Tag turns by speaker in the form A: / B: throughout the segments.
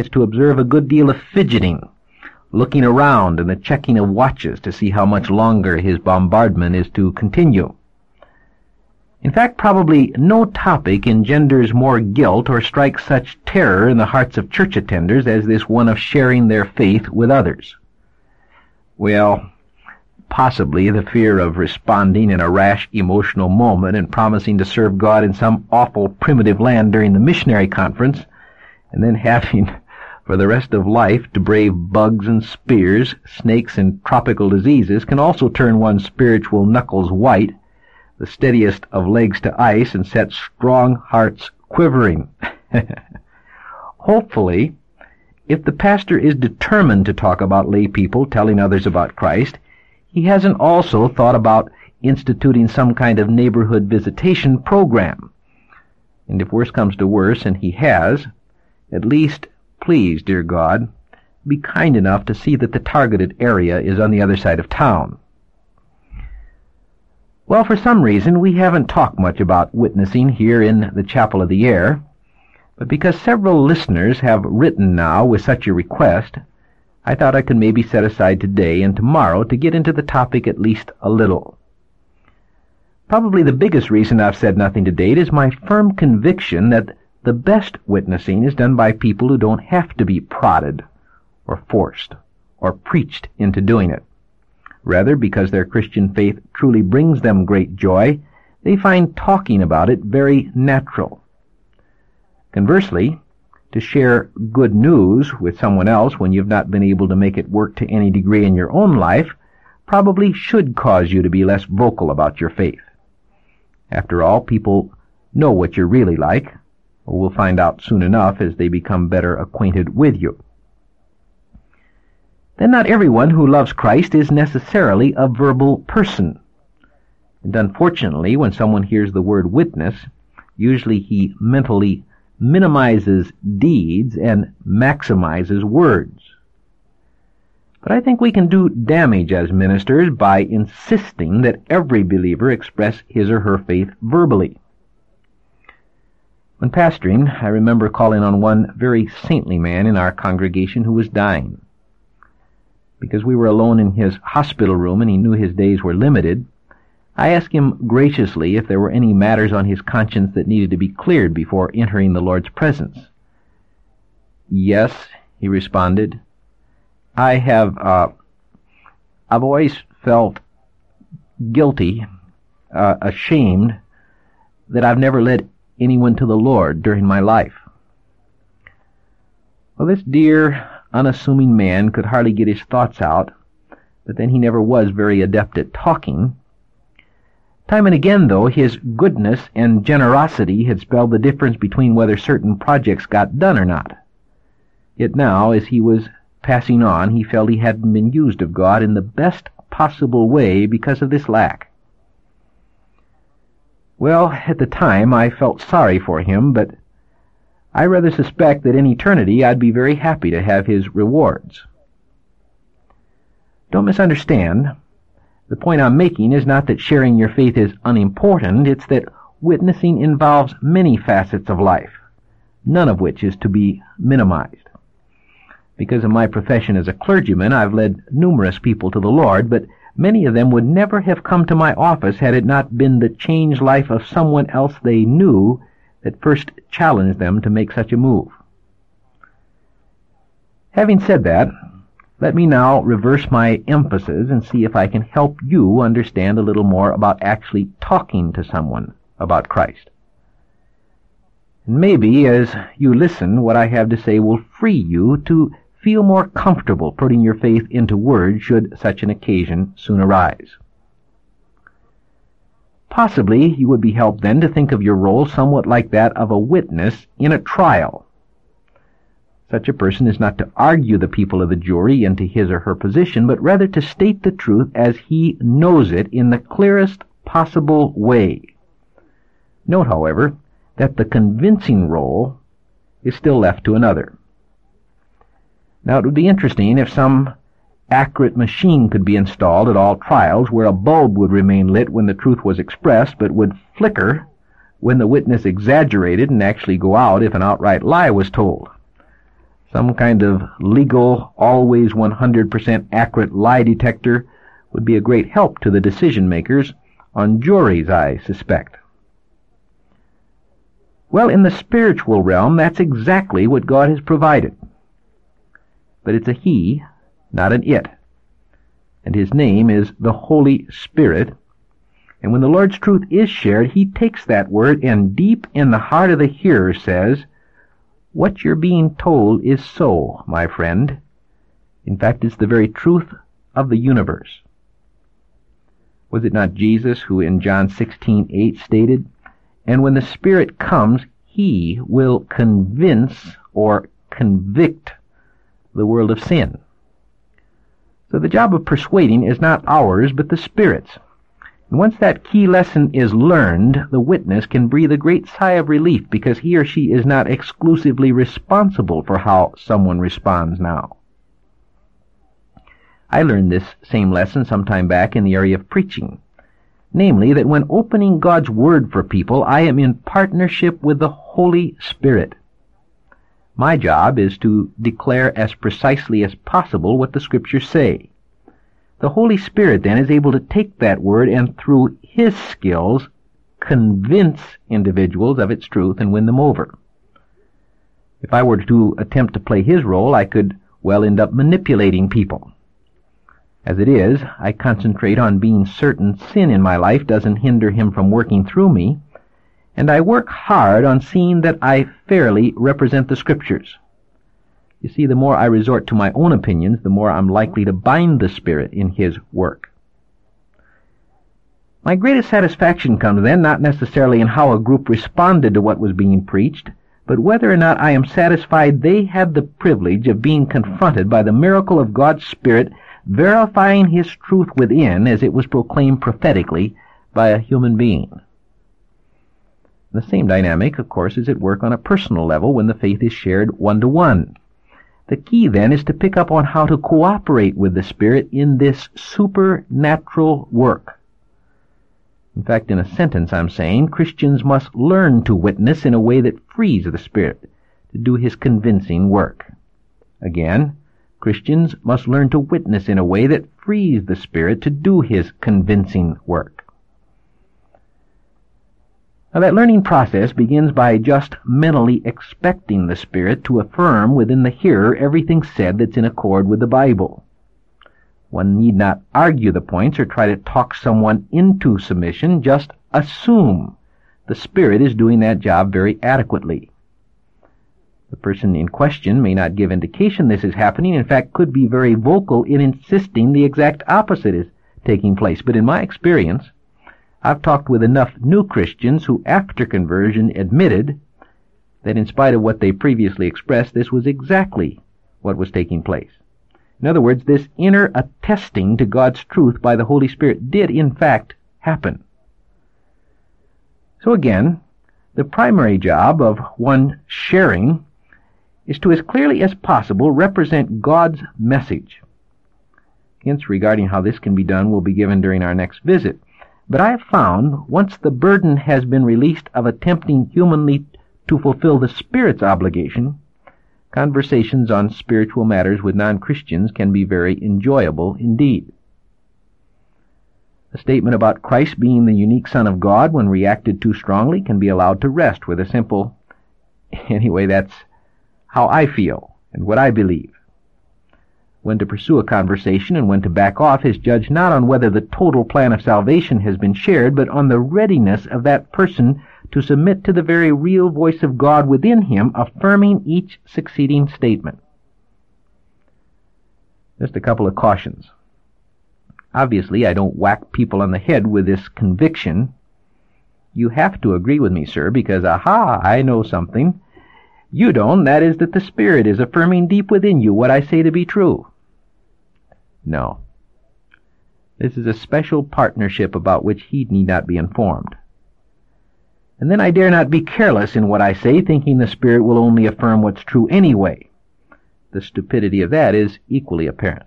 A: is to observe a good deal of fidgeting, looking around and the checking of watches to see how much longer his bombardment is to continue. In fact, probably no topic engenders more guilt or strikes such terror in the hearts of church attenders as this one of sharing their faith with others. Well, possibly the fear of responding in a rash emotional moment and promising to serve God in some awful primitive land during the missionary conference, and then having for the rest of life to brave bugs and spears, snakes and tropical diseases can also turn one's spiritual knuckles white, the steadiest of legs to ice, and set strong hearts quivering. Hopefully, if the pastor is determined to talk about lay people telling others about Christ, he hasn't also thought about instituting some kind of neighborhood visitation program. And if worse comes to worse, and he has, at least, please, dear God, be kind enough to see that the targeted area is on the other side of town. Well, for some reason, we haven't talked much about witnessing here in the Chapel of the Air, but because several listeners have written now with such a request, I thought I could maybe set aside today and tomorrow to get into the topic at least a little. Probably the biggest reason I've said nothing to date is my firm conviction that the best witnessing is done by people who don't have to be prodded or forced or preached into doing it. Rather, because their Christian faith truly brings them great joy, they find talking about it very natural. Conversely, to share good news with someone else when you've not been able to make it work to any degree in your own life probably should cause you to be less vocal about your faith. After all, people know what you're really like, or will find out soon enough as they become better acquainted with you. Then not everyone who loves Christ is necessarily a verbal person. And unfortunately, when someone hears the word witness, usually he mentally minimizes deeds and maximizes words. But I think we can do damage as ministers by insisting that every believer express his or her faith verbally. When pastoring, I remember calling on one very saintly man in our congregation who was dying. Because we were alone in his hospital room and he knew his days were limited, I asked him graciously if there were any matters on his conscience that needed to be cleared before entering the Lord's presence. "Yes," he responded. I've always felt guilty, ashamed, that I've never led anyone to the Lord during my life." Well, this dear, unassuming man could hardly get his thoughts out, but then he never was very adept at talking. Time and again, though, his goodness and generosity had spelled the difference between whether certain projects got done or not. Yet now, as he was passing on, he felt he hadn't been used of God in the best possible way because of this lack. Well, at the time I felt sorry for him, but I rather suspect that in eternity I'd be very happy to have his rewards. Don't misunderstand. The point I'm making is not that sharing your faith is unimportant, it's that witnessing involves many facets of life, none of which is to be minimized. Because of my profession as a clergyman, I've led numerous people to the Lord, but many of them would never have come to my office had it not been the changed life of someone else they knew that first challenged them to make such a move. Having said that, let me now reverse my emphasis and see if I can help you understand a little more about actually talking to someone about Christ. And maybe as you listen, what I have to say will free you to feel more comfortable putting your faith into words should such an occasion soon arise. Possibly you would be helped then to think of your role somewhat like that of a witness in a trial. Such a person is not to argue the people of the jury into his or her position, but rather to state the truth as he knows it in the clearest possible way. Note, however, that the convincing role is still left to another. Now, it would be interesting if some accurate machine could be installed at all trials where a bulb would remain lit when the truth was expressed, but would flicker when the witness exaggerated and actually go out if an outright lie was told. Some kind of legal, always 100% accurate lie detector would be a great help to the decision makers on juries, I suspect. Well, in the spiritual realm, that's exactly what God has provided. But it's a He, not an it. And His name is the Holy Spirit. And when the Lord's truth is shared, He takes that word and deep in the heart of the hearer says, "What you're being told is so, my friend. In fact, it's the very truth of the universe." Was it not Jesus who in John 16:8 stated, "And when the Spirit comes, He will convince or convict the world of sin"? So the job of persuading is not ours, but the Spirit's. And once that key lesson is learned, the witness can breathe a great sigh of relief because he or she is not exclusively responsible for how someone responds now. I learned this same lesson some time back in the area of preaching. Namely, that when opening God's Word for people, I am in partnership with the Holy Spirit. My job is to declare as precisely as possible what the Scriptures say. The Holy Spirit then is able to take that Word and through His skills convince individuals of its truth and win them over. If I were to attempt to play His role, I could well end up manipulating people. As it is, I concentrate on being certain sin in my life doesn't hinder Him from working through me, and I work hard on seeing that I fairly represent the Scriptures. You see, the more I resort to my own opinions, the more I'm likely to bind the Spirit in His work. My greatest satisfaction comes then not necessarily in how a group responded to what was being preached, but whether or not I am satisfied they had the privilege of being confronted by the miracle of God's Spirit verifying His truth within as it was proclaimed prophetically by a human being. The same dynamic, of course, is at work on a personal level when the faith is shared one-to-one. The key, then, is to pick up on how to cooperate with the Spirit in this supernatural work. In fact, in a sentence I'm saying, Christians must learn to witness in a way that frees the Spirit to do His convincing work. Again, Christians must learn to witness in a way that frees the Spirit to do His convincing work. Now, that learning process begins by just mentally expecting the Spirit to affirm within the hearer everything said that's in accord with the Bible. One need not argue the points or try to talk someone into submission, just assume the Spirit is doing that job very adequately. The person in question may not give indication this is happening, in fact could be very vocal in insisting the exact opposite is taking place, but in my experience, I've talked with enough new Christians who, after conversion, admitted that in spite of what they previously expressed, this was exactly what was taking place. In other words, this inner attesting to God's truth by the Holy Spirit did, in fact, happen. So again, the primary job of one sharing is to, as clearly as possible, represent God's message. Hints regarding how this can be done will be given during our next visit. But I have found, once the burden has been released of attempting humanly to fulfill the Spirit's obligation, conversations on spiritual matters with non-Christians can be very enjoyable indeed. A statement about Christ being the unique Son of God, when reacted too strongly, can be allowed to rest with a simple, "Anyway, that's how I feel and what I believe." When to pursue a conversation and when to back off is judged not on whether the total plan of salvation has been shared, but on the readiness of that person to submit to the very real voice of God within him, affirming each succeeding statement. Just a couple of cautions. Obviously, I don't whack people on the head with this conviction. You have to agree with me, sir, because, aha, I know something. You don't, that is that the Spirit is affirming deep within you what I say to be true. No. This is a special partnership about which he need not be informed. And then I dare not be careless in what I say, thinking the Spirit will only affirm what's true anyway. The stupidity of that is equally apparent.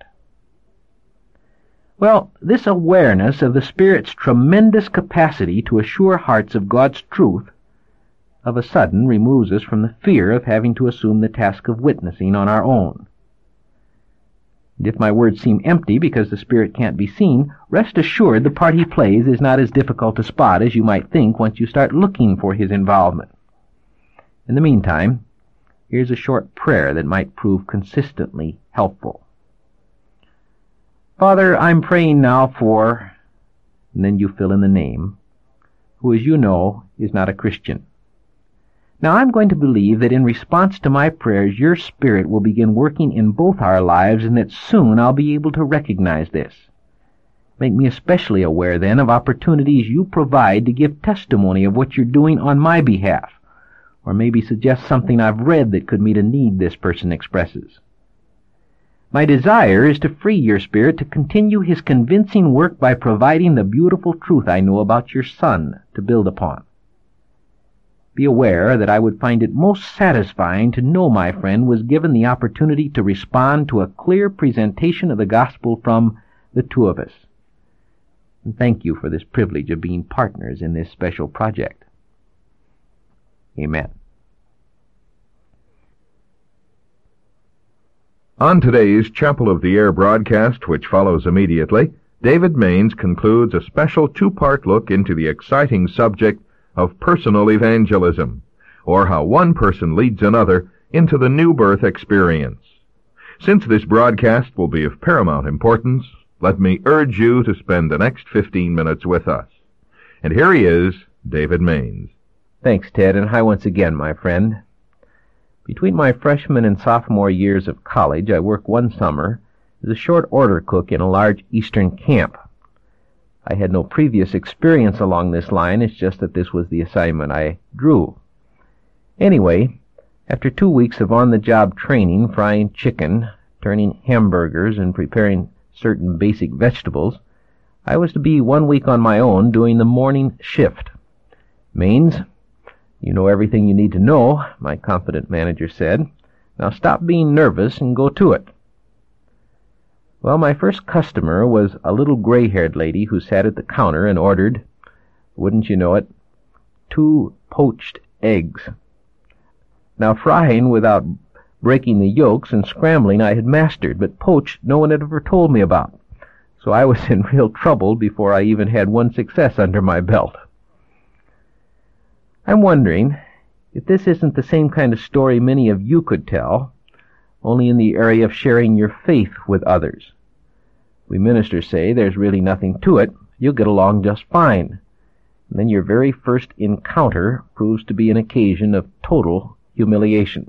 A: Well, this awareness of the Spirit's tremendous capacity to assure hearts of God's truth of a sudden removes us from the fear of having to assume the task of witnessing on our own. And if my words seem empty because the Spirit can't be seen, rest assured the part he plays is not as difficult to spot as you might think once you start looking for his involvement. In the meantime, here's a short prayer that might prove consistently helpful. Father, I'm praying now for, and then you fill in the name, who, as you know, is not a Christian. Now I'm going to believe that in response to my prayers, your Spirit will begin working in both our lives, and that soon I'll be able to recognize this. Make me especially aware, then, of opportunities you provide to give testimony of what you're doing on my behalf, or maybe suggest something I've read that could meet a need this person expresses. My desire is to free your Spirit to continue his convincing work by providing the beautiful truth I know about your Son to build upon. Be aware that I would find it most satisfying to know my friend was given the opportunity to respond to a clear presentation of the gospel from the two of us. And thank you for this privilege of being partners in this special project. Amen.
B: On today's Chapel of the Air broadcast, which follows immediately, David Maines concludes a special two-part look into the exciting subject of personal evangelism, or how one person leads another into the new birth experience. Since this broadcast will be of paramount importance, let me urge you to spend the next 15 minutes with us. And here he is, David Maines.
A: Thanks, Ted, and hi once again, my friend. Between my freshman and sophomore years of college, I worked one summer as a short order cook in a large eastern camp. I had no previous experience along this line, it's just that this was the assignment I drew. Anyway, after 2 weeks of on-the-job training, frying chicken, turning hamburgers, and preparing certain basic vegetables, I was to be 1 week on my own doing the morning shift. Maines, you know everything you need to know, my confident manager said. Now stop being nervous and go to it. Well, my first customer was a little gray-haired lady who sat at the counter and ordered, wouldn't you know it, 2 poached eggs. Now, frying without breaking the yolks and scrambling I had mastered, but poached no one had ever told me about. So I was in real trouble before I even had one success under my belt. I'm wondering if this isn't the same kind of story many of you could tell, only in the area of sharing your faith with others. We ministers say there's really nothing to it, you'll get along just fine. And then your very first encounter proves to be an occasion of total humiliation.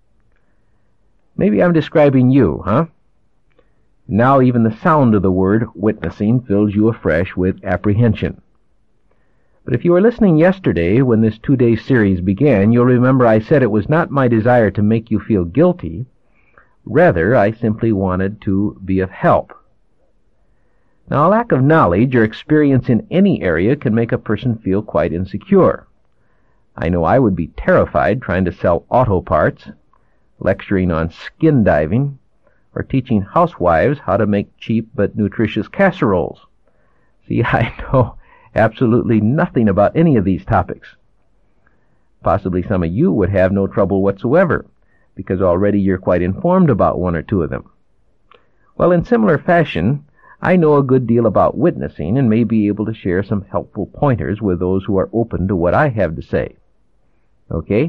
A: Maybe I'm describing you, huh? Now even the sound of the word witnessing fills you afresh with apprehension. But if you were listening yesterday when this 2-day series began, you'll remember I said it was not my desire to make you feel guilty. Rather, I simply wanted to be of help. Now, a lack of knowledge or experience in any area can make a person feel quite insecure. I know I would be terrified trying to sell auto parts, lecturing on skin diving, or teaching housewives how to make cheap but nutritious casseroles. See, I know absolutely nothing about any of these topics. Possibly some of you would have no trouble whatsoever, because already you're quite informed about 1 or 2 of them. Well, in similar fashion, I know a good deal about witnessing and may be able to share some helpful pointers with those who are open to what I have to say. Okay?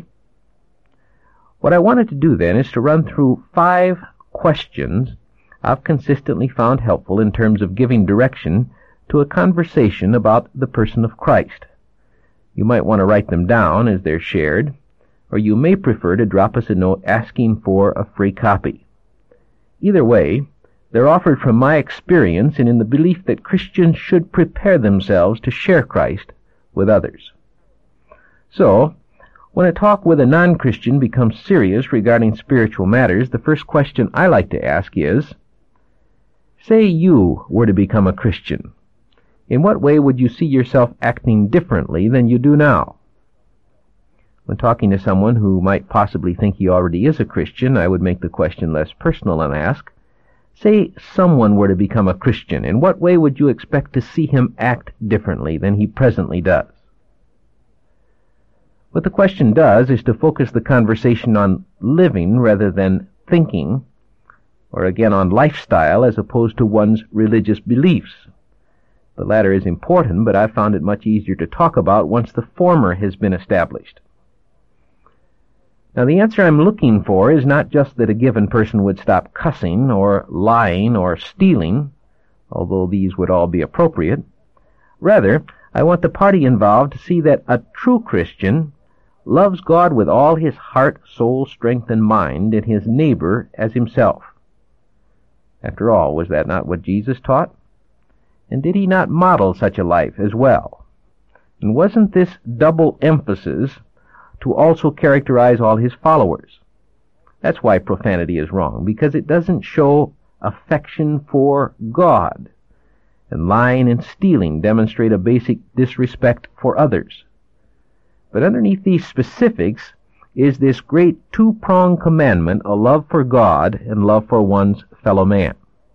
A: What I wanted to do then is to run through 5 questions I've consistently found helpful in terms of giving direction to a conversation about the person of Christ. You might want to write them down as they're shared, or you may prefer to drop us a note asking for a free copy. Either way, they're offered from my experience and in the belief that Christians should prepare themselves to share Christ with others. So, when a talk with a non-Christian becomes serious regarding spiritual matters, the first question I like to ask is, say you were to become a Christian. In what way would you see yourself acting differently than you do now? When talking to someone who might possibly think he already is a Christian, I would make the question less personal and ask, say someone were to become a Christian. In what way would you expect to see him act differently than he presently does? What the question does is to focus the conversation on living rather than thinking, or again on lifestyle as opposed to one's religious beliefs. The latter is important, but I've found it much easier to talk about once the former has been established. Now, the answer I'm looking for is not just that a given person would stop cussing or lying or stealing, although these would all be appropriate. Rather, I want the party involved to see that a true Christian loves God with all his heart, soul, strength, and mind, and his neighbor as himself. After all, was that not what Jesus taught? And did he not model such a life as well? And wasn't this double emphasis to also characterize all his followers? That's why profanity is wrong, because it doesn't show affection for God. And lying and stealing demonstrate a basic disrespect for others. But underneath these specifics is this great two-pronged commandment, a love for God and love for one's fellow man.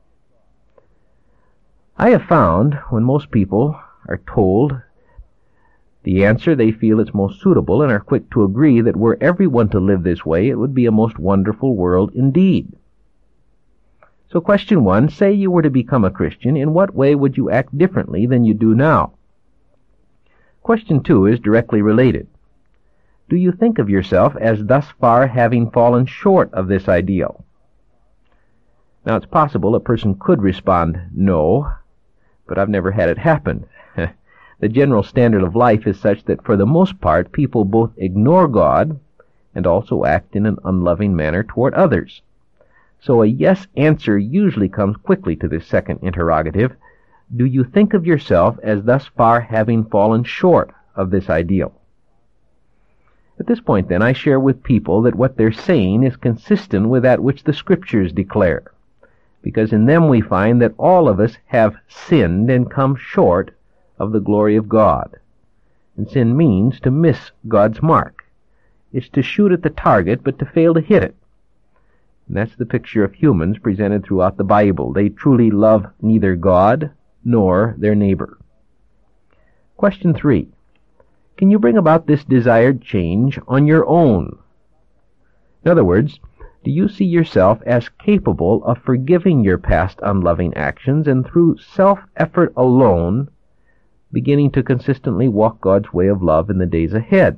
A: I have found when most people are told the answer, they feel it's most suitable and are quick to agree that were everyone to live this way, it would be a most wonderful world indeed. So question 1, say you were to become a Christian, in what way would you act differently than you do now? Question 2 is directly related. Do you think of yourself as thus far having fallen short of this ideal? Now, it's possible a person could respond, no, but I've never had it happen. The general standard of life is such that for the most part people both ignore God and also act in an unloving manner toward others. So a yes answer usually comes quickly to this second interrogative. Do you think of yourself as thus far having fallen short of this ideal? At this point, then, I share with people that what they're saying is consistent with that which the Scriptures declare, because in them we find that all of us have sinned and come short of the glory of God. And sin means to miss God's mark. It's to shoot at the target, but to fail to hit it. And that's the picture of humans presented throughout the Bible. They truly love neither God nor their neighbor. Question 3. Can you bring about this desired change on your own? In other words, do you see yourself as capable of forgiving your past unloving actions and through self-effort alone beginning to consistently walk God's way of love in the days ahead?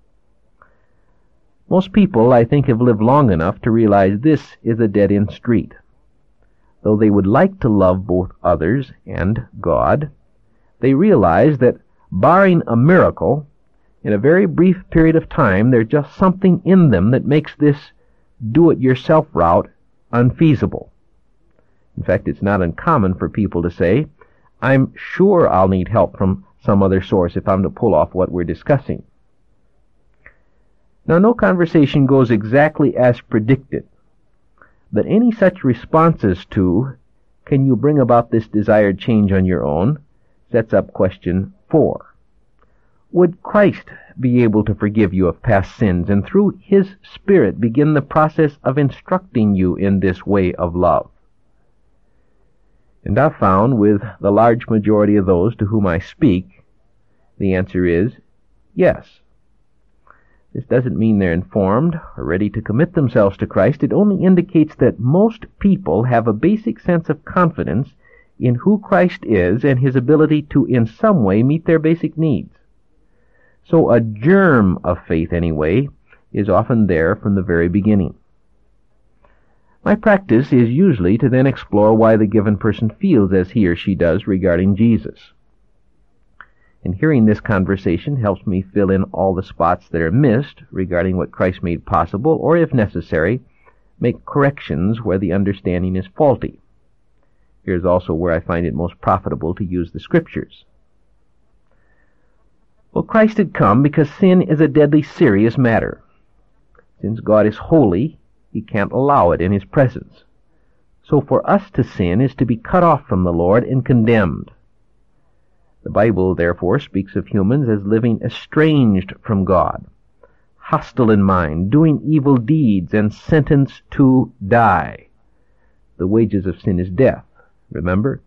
A: Most people, I think, have lived long enough to realize this is a dead-end street. Though they would like to love both others and God, they realize that, barring a miracle, in a very brief period of time, there's just something in them that makes this do-it-yourself route unfeasible. In fact, it's not uncommon for people to say, I'm sure I'll need help from some other source if I'm to pull off what we're discussing. Now, no conversation goes exactly as predicted, but any such responses to, can you bring about this desired change on your own, sets up question 4. Would Christ be able to forgive you of past sins and through His Spirit begin the process of instructing you in this way of love? And I've found with the large majority of those to whom I speak, the answer is yes. This doesn't mean they're informed or ready to commit themselves to Christ. It only indicates that most people have a basic sense of confidence in who Christ is and His ability to in some way meet their basic needs. So a germ of faith, anyway, is often there from the very beginning. My practice is usually to then explore why the given person feels as he or she does regarding Jesus. And hearing this conversation helps me fill in all the spots that are missed regarding what Christ made possible, or if necessary, make corrections where the understanding is faulty. Here's also where I find it most profitable to use the Scriptures. Well, Christ had come because sin is a deadly serious matter. Since God is holy, He can't allow it in His presence. So for us to sin is to be cut off from the Lord and condemned. The Bible, therefore, speaks of humans as living estranged from God, hostile in mind, doing evil deeds, and sentenced to die. The wages of sin is death, remember?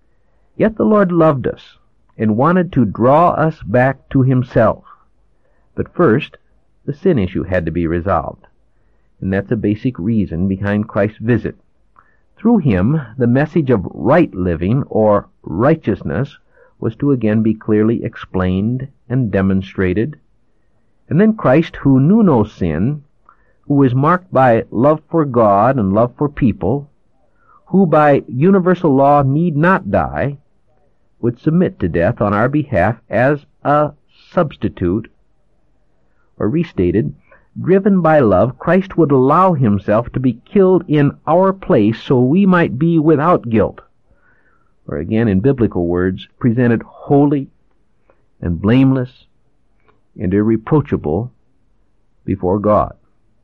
A: Yet the Lord loved us and wanted to draw us back to Himself. But first, the sin issue had to be resolved. And that's a basic reason behind Christ's visit. Through him, the message of right living or righteousness was to again be clearly explained and demonstrated. And then Christ, who knew no sin, who was marked by love for God and love for people, who by universal law need not die, would submit to death on our behalf as a substitute. Or restated, driven by love, Christ would allow himself to be killed in our place so we might be without guilt. Or again, in biblical words, presented holy and blameless and irreproachable before God.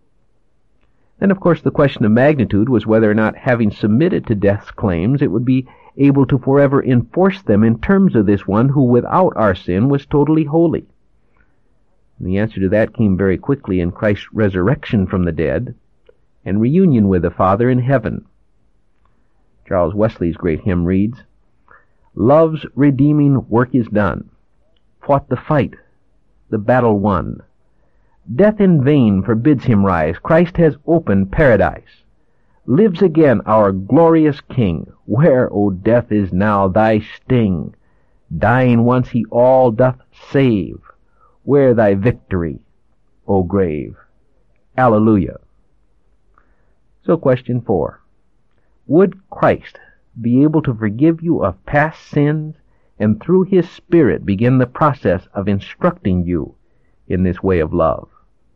A: Then, of course, the question of magnitude was whether or not, having submitted to death's claims, it would be able to forever enforce them in terms of this one who, without our sin, was totally holy. And the answer to that came very quickly in Christ's resurrection from the dead and reunion with the Father in heaven. Charles Wesley's great hymn reads, "Love's redeeming work is done, fought the fight, the battle won. Death in vain forbids him rise, Christ has opened paradise. Lives again our glorious King, where, O death, is now thy sting? Dying once he all doth save, where thy victory, O grave? Alleluia." So question 4. Would Christ be able to forgive you of past sins and through his Spirit begin the process of instructing you in this way of love?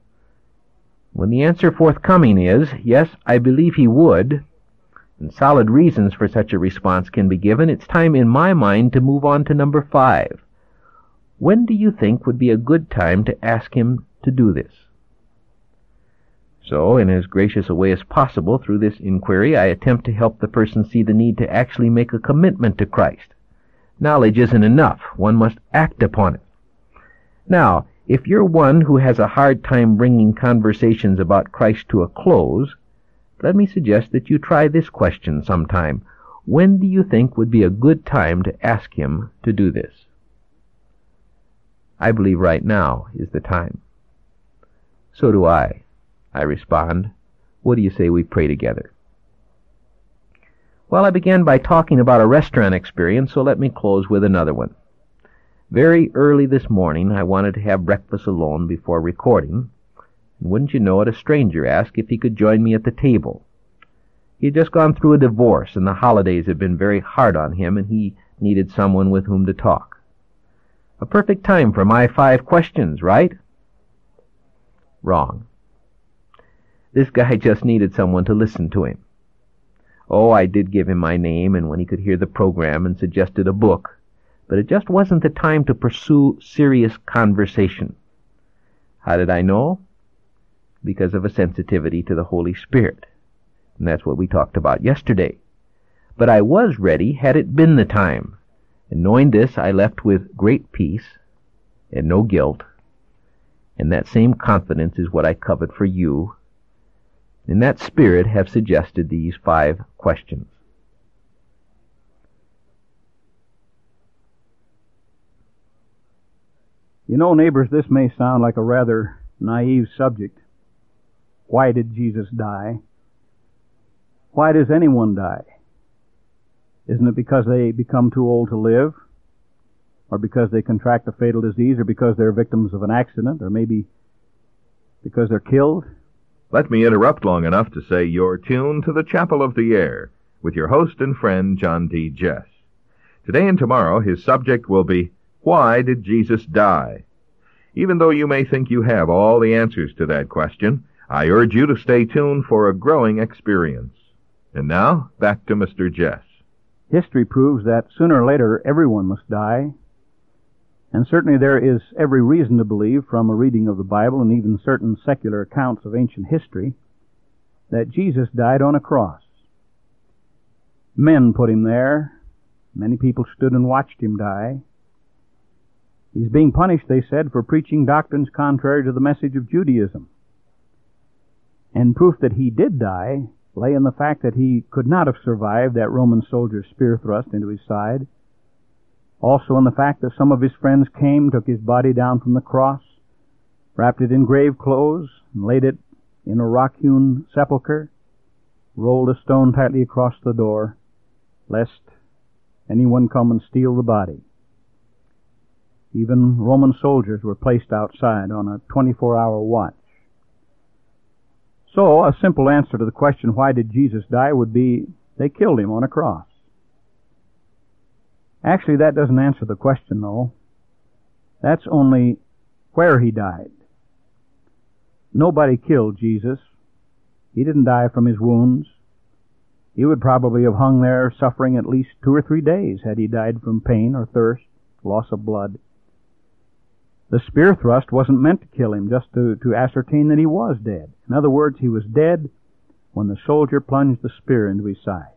A: When the answer forthcoming is, yes, I believe he would, and solid reasons for such a response can be given, it's time in my mind to move on to number 5. When do you think would be a good time to ask him to do this? So, in as gracious a way as possible, through this inquiry, I attempt to help the person see the need to actually make a commitment to Christ. Knowledge isn't enough. One must act upon it. Now, if you're one who has a hard time bringing conversations about Christ to a close, let me suggest that you try this question sometime. When do you think would be a good time to ask him to do this? I believe right now is the time. So do I respond. What do you say we pray together? Well, I began by talking about a restaurant experience, so let me close with another one. Very early this morning, I wanted to have breakfast alone before recording, and wouldn't you know it, a stranger asked if he could join me at the table. He had just gone through a divorce, and the holidays had been very hard on him, and he needed someone with whom to talk. A perfect time for my 5 questions, right? Wrong. This guy just needed someone to listen to him. Oh, I did give him my name and when he could hear the program and suggested a book, but it just wasn't the time to pursue serious conversation. How did I know? Because of a sensitivity to the Holy Spirit. And that's what we talked about yesterday. But I was ready had it been the time. And knowing this, I left with great peace and no guilt. And that same confidence is what I covet for you. In that spirit have suggested these 5 questions.
C: You know, neighbors, this may sound like a rather naive subject. Why did Jesus die? Why does anyone die? Isn't it because they become too old to live? Or because they contract a fatal disease? Or because they're victims of an accident? Or maybe because they're killed?
B: Let me interrupt long enough to say you're tuned to the Chapel of the Air with your host and friend, John D. Jess. Today and tomorrow, his subject will be, why did Jesus die? Even though you may think you have all the answers to that question, I urge you to stay tuned for a growing experience. And now, back to Mr. Jess.
C: History proves that sooner or later everyone must die. And certainly there is every reason to believe, from a reading of the Bible and even certain secular accounts of ancient history, that Jesus died on a cross. Men put him there. Many people stood and watched him die. He's being punished, they said, for preaching doctrines contrary to the message of Judaism. And proof that he did die lay in the fact that he could not have survived that Roman soldier's spear thrust into his side. Also in the fact that some of his friends came, took his body down from the cross, wrapped it in grave clothes, and laid it in a rock-hewn sepulchre, rolled a stone tightly across the door, lest anyone come and steal the body. Even Roman soldiers were placed outside on a 24-hour watch. So, a simple answer to the question, why did Jesus die, would be, they killed him on a cross. Actually, that doesn't answer the question, though. That's only where he died. Nobody killed Jesus. He didn't die from his wounds. He would probably have hung there suffering at least 2 or 3 days had he died from pain or thirst, loss of blood. The spear thrust wasn't meant to kill him, just to ascertain that he was dead. In other words, he was dead when the soldier plunged the spear into his side.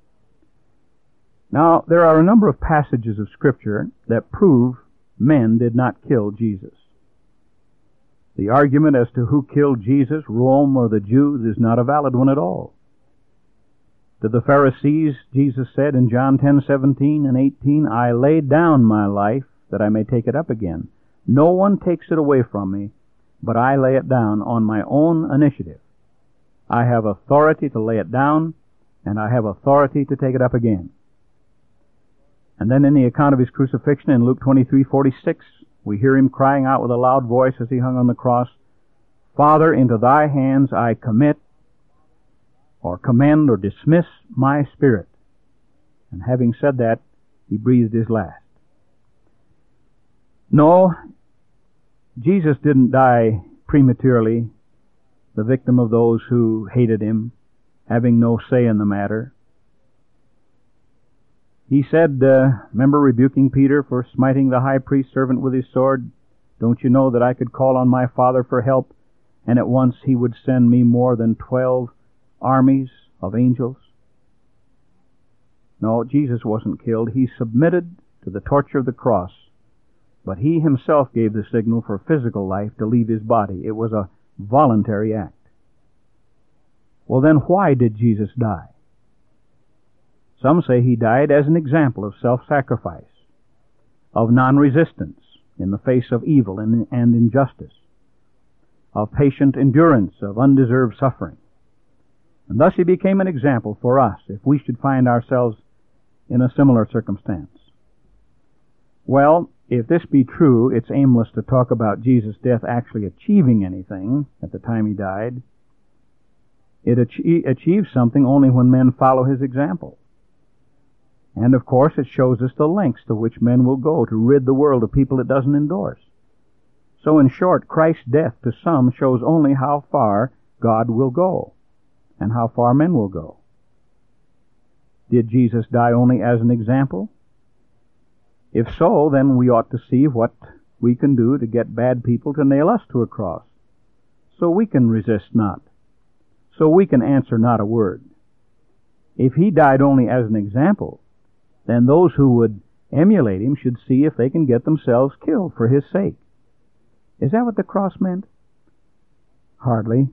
C: Now, there are a number of passages of Scripture that prove men did not kill Jesus. The argument as to who killed Jesus, Rome or the Jews, is not a valid one at all. To the Pharisees, Jesus said in John 10:17 and 18, I laid down my life that I may take it up again. No one takes it away from me, but I lay it down on my own initiative. I have authority to lay it down, and I have authority to take it up again. And then in the account of his crucifixion in Luke 23:46, we hear him crying out with a loud voice as he hung on the cross, Father, into thy hands I commit, or commend, or dismiss my spirit. And having said that, he breathed his last. No, Jesus didn't die prematurely, the victim of those who hated him, having no say in the matter. He said, remember rebuking Peter for smiting the high priest's servant with his sword? Don't you know that I could call on my Father for help, and at once he would send me more than 12 armies of angels? No, Jesus wasn't killed. He submitted to the torture of the cross, but he himself gave the signal for physical life to leave his body. It was a voluntary act. Well, then why did Jesus die? Some say he died as an example of self-sacrifice, of non-resistance in the face of evil and injustice, of patient endurance of undeserved suffering. And thus he became an example for us if we should find ourselves in a similar circumstance. Well, if this be true, it's aimless to talk about Jesus' death actually achieving anything at the time he died. It achieves something only when men follow his example. And of course it shows us the lengths to which men will go to rid the world of people it doesn't endorse. So in short, Christ's death to some shows only how far God will go and how far men will go. Did Jesus die only as an example? If so, then we ought to see what we can do to get bad people to nail us to a cross, so we can resist not, so we can answer not a word. If he died only as an example, then those who would emulate him should see if they can get themselves killed for his sake. Is that what the cross meant? Hardly.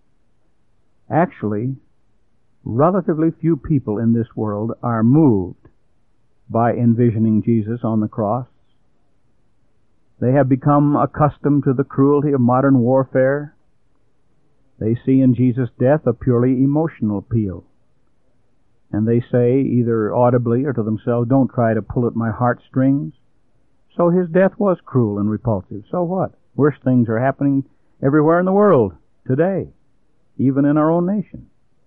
C: Actually, relatively few people in this world are moved by envisioning Jesus on the cross. They have become accustomed to the cruelty of modern warfare. They see in Jesus' death a purely emotional appeal. And they say, either audibly or to themselves, don't try to pull at my heartstrings. So his death was cruel and repulsive. So what? Worse things are happening everywhere in the world today, even in our own nation.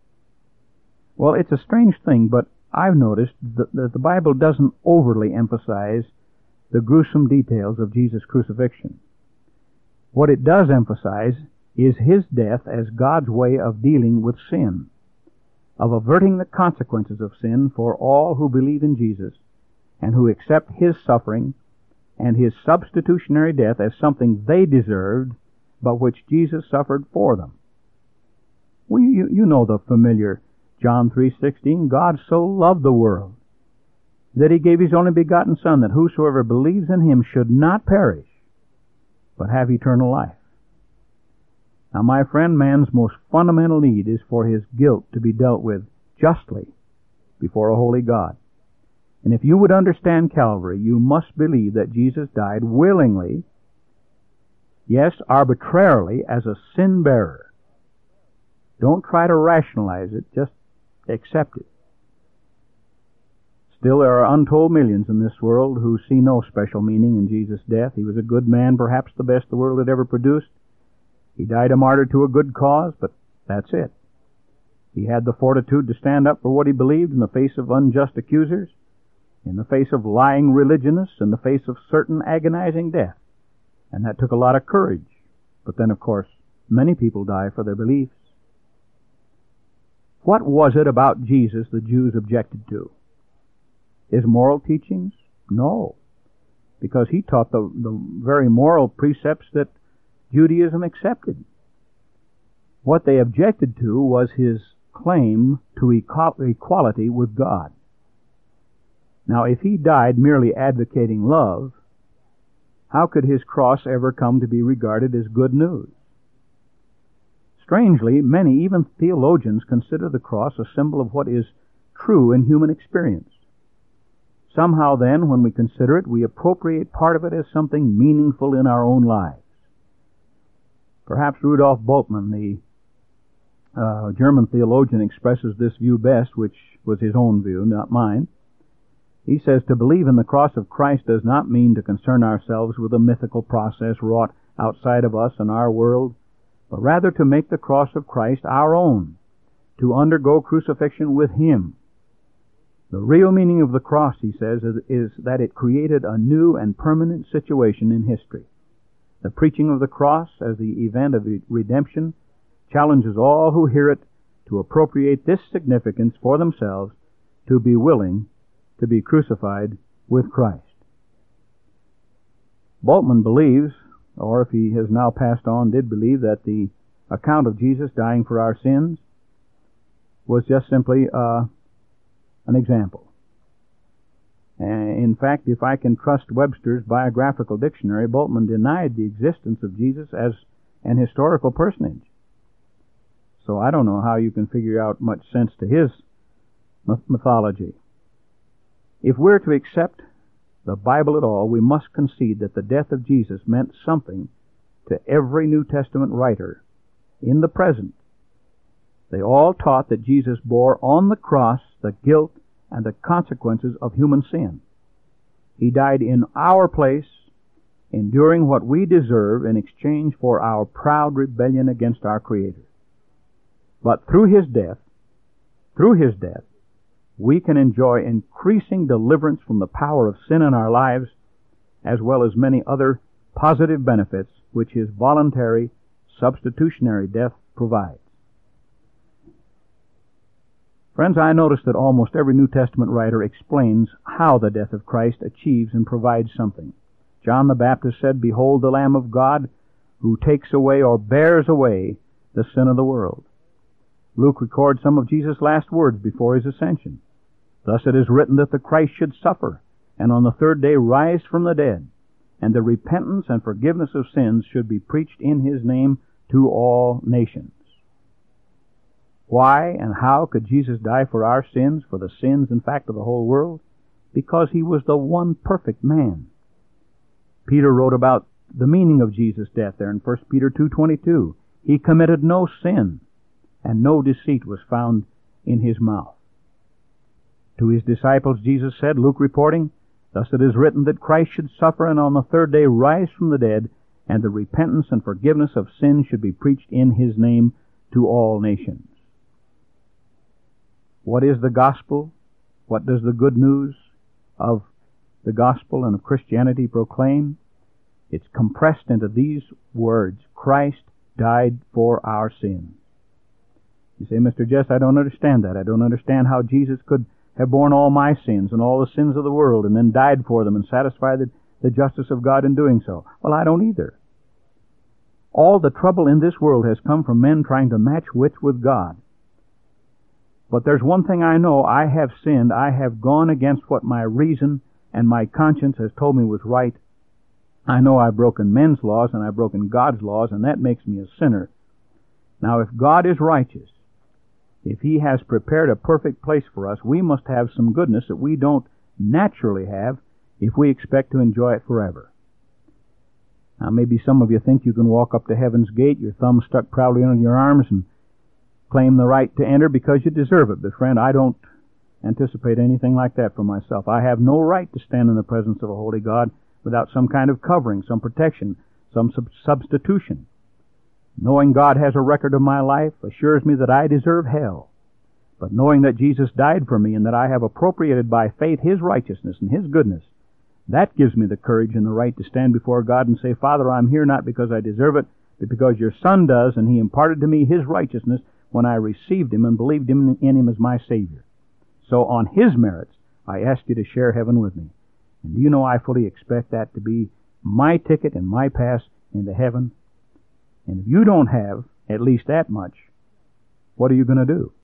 C: Well, it's a strange thing, but I've noticed that the Bible doesn't overly emphasize the gruesome details of Jesus' crucifixion. What it does emphasize is his death as God's way of dealing with sin, of averting the consequences of sin for all who believe in Jesus and who accept his suffering and his substitutionary death as something they deserved, but which Jesus suffered for them. Well, you know the familiar John 3:16, God so loved the world that he gave his only begotten Son, that whosoever believes in him should not perish, but have eternal life. Now, my friend, man's most fundamental need is for his guilt to be dealt with justly before a holy God. And if you would understand Calvary, you must believe that Jesus died willingly Yes, arbitrarily as a sin bearer. Don't try to rationalize it, just accept it. Still, there are untold millions in this world who see no special meaning in Jesus' death. He was a good man, perhaps the best the world had ever produced. He died a martyr to a good cause, but that's it. He had the fortitude to stand up for what he believed in the face of unjust accusers, in the face of lying religionists, in the face of certain agonizing death. And that took a lot of courage. But then, of course, many people die for their beliefs. What was it about Jesus the Jews objected to? His moral teachings? No. Because he taught the very moral precepts that Judaism accepted. What they objected to was his claim to equality with God. Now, if he died merely advocating love, how could his cross ever come to be regarded as good news? Strangely, many, even theologians, consider the cross a symbol of what is true in human experience. Somehow then, when we consider it, we appropriate part of it as something meaningful in our own lives. Perhaps Rudolf Bultmann, the German theologian, expresses this view best, which was his own view, not mine. He says, to believe in the cross of Christ does not mean to concern ourselves with a mythical process wrought outside of us and our world, but rather to make the cross of Christ our own, to undergo crucifixion with Him. The real meaning of the cross, he says, is that it created a new and permanent situation in history. The preaching of the cross as the event of redemption challenges all who hear it to appropriate this significance for themselves, to be willing to be crucified with Christ. Bultmann believes, or if he has now passed on, did believe, that the account of Jesus dying for our sins was just simply an example. In fact, if I can trust Webster's biographical dictionary, Bultmann denied the existence of Jesus as an historical personage. So I don't know how you can figure out much sense to his mythology. If we're to accept the Bible at all, we must concede that the death of Jesus meant something to every New Testament writer in the present. They all taught that Jesus bore on the cross the guilt and the consequences of human sin. He died in our place, enduring what we deserve in exchange for our proud rebellion against our Creator. But through His death, we can enjoy increasing deliverance from the power of sin in our lives, as well as many other positive benefits which His voluntary, substitutionary death provides. Friends, I notice that almost every New Testament writer explains how the death of Christ achieves and provides something. John the Baptist said, "Behold the Lamb of God, who takes away or bears away the sin of the world." Luke records some of Jesus' last words before His ascension. "Thus it is written that the Christ should suffer, and on the third day rise from the dead, and the repentance and forgiveness of sins should be preached in His name to all nations." Why and how could Jesus die for our sins, for the sins, in fact, of the whole world? Because He was the one perfect man. Peter wrote about the meaning of Jesus' death there in 1 Peter 2:22. He committed no sin, and no deceit was found in His mouth. To His disciples Jesus said, Luke reporting, "Thus it is written that Christ should suffer and on the third day rise from the dead, and the repentance and forgiveness of sins should be preached in His name to all nations." What is the gospel? What does the good news of the gospel and of Christianity proclaim? It's compressed into these words: Christ died for our sins. You say, "Mr. Jess, I don't understand that. I don't understand how Jesus could have borne all my sins and all the sins of the world and then died for them and satisfied the justice of God in doing so." Well, I don't either. All the trouble in this world has come from men trying to match wits with God. But there's one thing I know: I have sinned. I have gone against what my reason and my conscience has told me was right. I know I've broken men's laws and I've broken God's laws, and that makes me a sinner. Now, if God is righteous, if He has prepared a perfect place for us, we must have some goodness that we don't naturally have if we expect to enjoy it forever. Now, maybe some of you think you can walk up to heaven's gate, your thumb stuck proudly under your arms, and claim the right to enter because you deserve it. But friend, I don't anticipate anything like that for myself. I have no right to stand in the presence of a holy God without some kind of covering, some protection, some substitution. Knowing God has a record of my life assures me that I deserve hell. But knowing that Jesus died for me and that I have appropriated by faith His righteousness and His goodness, that gives me the courage and the right to stand before God and say, Father, I'm here not because I deserve it, but because your Son does, and He imparted to me His righteousness when I received Him and believed in Him as my Savior. So on His merits, I ask you to share heaven with me. And do you know I fully expect that to be my ticket and my pass into heaven? And if you don't have at least that much, what are you going to do?